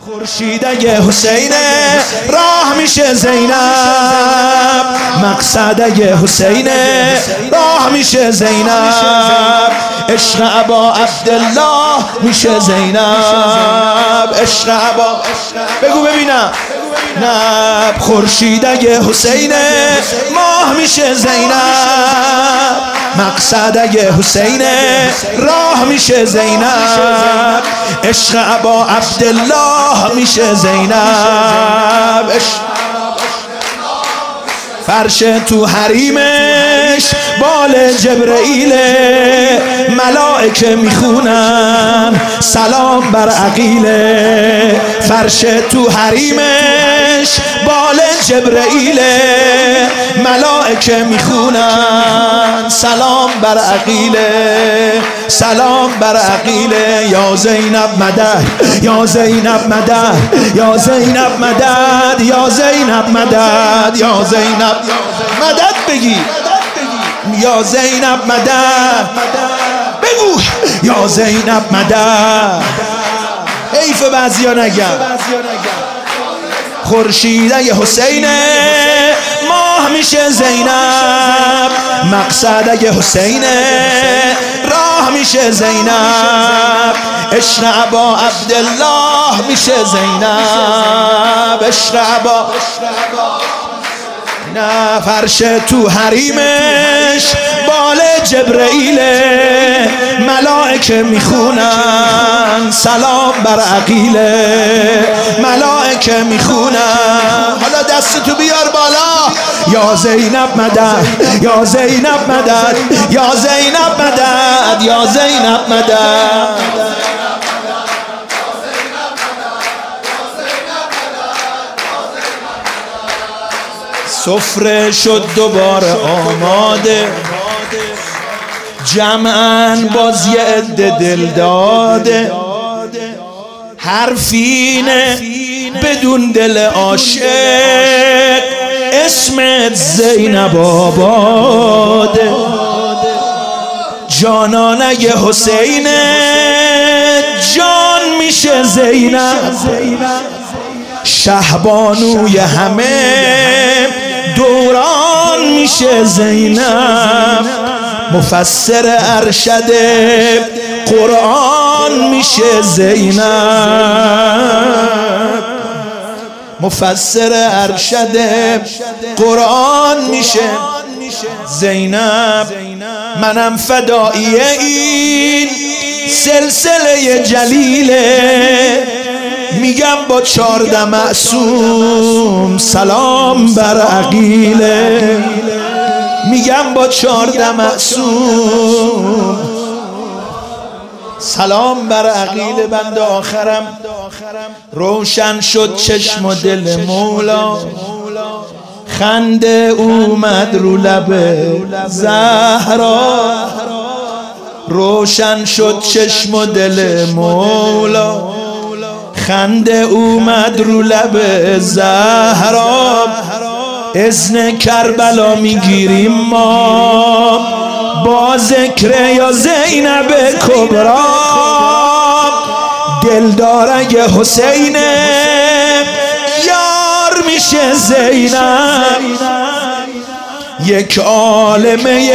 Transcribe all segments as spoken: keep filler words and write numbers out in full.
خورشید اگه حسین راه میشه زینب، مقصد اگه حسین راه میشه زینب، عشق ابا عبدالله میشه زینب، عشق ابا بگو ببینم نب. خورشید اگه حسین ماه میشه زینب، مقصد اگه حسین راه میشه زینب، عشق ابا عبدالله میشه زینب. فرش تو حریمش بال جبرئیل، ملائکه میخونن سلام بر عقیل. فرش تو حریمش بال جبرئیل، ملائکه میخونن سلام بر عقیل، سلام بر عقیل. یا زینب مدد، یا زینب مدد، یا زینب مدد، یا زینب مدد، یا زینب مدد بگی، یا زینب مدد بگو، یا زینب مدد. حیف بعضیا نگم. خورشید اگه حسین ماه میشه زینب، مقصد اگه حسین راه میشه زینب، عشق ابا عبدالله میشه زینب، عشق ابا نه. فرش تو حریمش بال جبرئیل، ملائکه میخونن سلام بر عقیل، ملائکه میخونن. حالا دستتو بیار بالا. یا زینب مدد، یا زینب مدد، یا زینب مدد، یا زینب مدد. سفره شد دوباره آماده، جمعاً باز یه عده دل داده، حرفینه بدون دل عاشق، اسمت زینب آباده. جانان اگه حسین جان میشه زینب، شهبانوی همه دوران میشه زینب، مفسر ارشد قرآن میشه زینب، مفسر ارشد قرآن میشه زینب. منم فدایی این سلسله جلیله، میگم با چارده معصوم سلام بر عقیله، میگم با چارده معصوم سلام بر عقیله. بند آخرم روشن شد چشم و دل مولا، خنده اومد رو لب زهرا، روشن شد چشم و دل مولا، خنده اومد رو لب زهرا. اذن کربلا میگیریم ما با ذکر یا زینب کبرا، دلدار اگه حسین یار میشه زینب، یک عالمه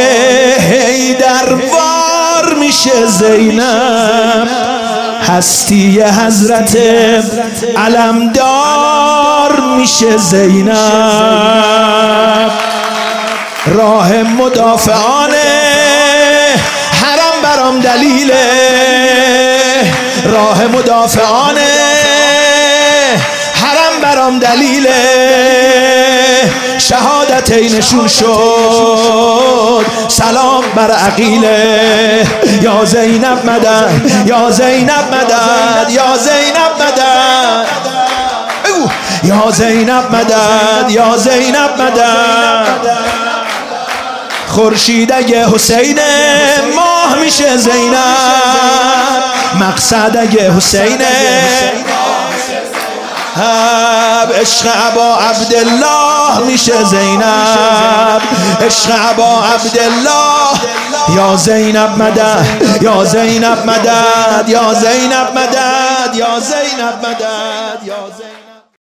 حیدروار میشه زینب، هستی حضرت علمدار میشه زینب. راه مدافعان حرم برام دلیله، راه مدافعان حرم برام دلیله، شهادتینشون شد سلام بر عقیله. یا زینب مدد، یا زینب مدد، یا زینب مدد بگو، یا زینب مدد، یا زینب مدد. خورشید اگه حسین ماه میشه زینب، مقصد اگه حسین عشق ابا عبدالله میشه زینب، عشق ابا عبدالله. یا زینب مدد، یا زینب مدد، یا زینب مدد، یا زینب مدد، یا زینب